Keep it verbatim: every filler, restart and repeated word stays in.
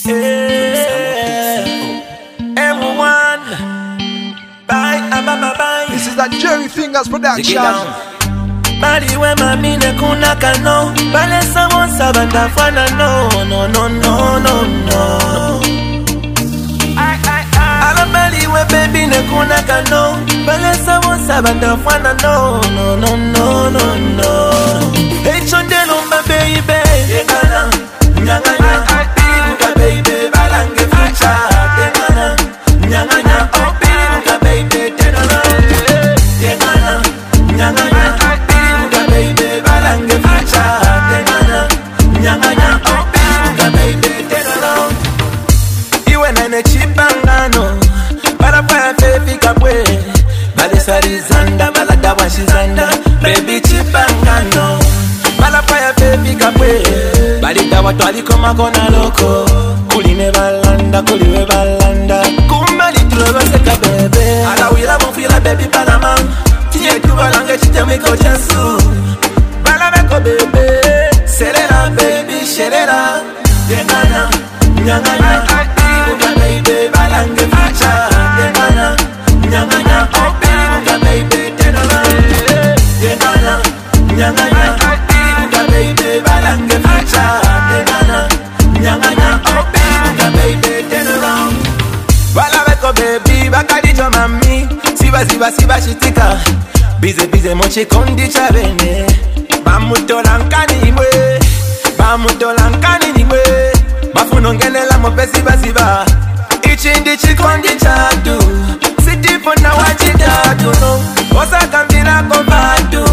M one. Bye, bye, bye. This is a Jerry Fingers production. Bali we mami ne kuna kano. Bale samo sabanda fana no no no no no no. Ay ay ay. Ala bali we baby ne kuna kano. Bale samo sabanda fana no no no no no no. Hey chonde lumba baby. Yekana nyanganya bibuka baby balange fucha. Yekana nyanganya oh bibuka baby tenana. Yekana nyanganya baby, balange fucha, tenana, nyanganya, oh bibuka baby, tenana. Iwe nene chipangano, para pa fefi kapwe, bale sarizanda, balada washizanda, baby chipangano, para pa fefi kapwe, balida watu alikoma kona loko, kuline balanda, kuliwe balanda, kumbali tulowaseka bebe, ala wila mufila baby panama, tiye tubalange chitemiko chansu. Baby, serena baby, serena. Yekana, nyanganya, bibuka baby, balange fucha. Yekana, nyanganya, oh bibuka baby, tenana. Yekana, nyanganya, bibuka baby, balange fucha. Yekana, nyanganya, oh bibuka baby, tenana. Bala beko baby, bakadi jo mami. Siba siba siba shitika. Bize bize mochi kondi chabene. Bamutolankani mwe, bamutolankani ni mwe. Mafuno ngelela mopesi basiba. Ichindi chikondi chatu, sitipo na wachidatu no. Osa kambila kobatu,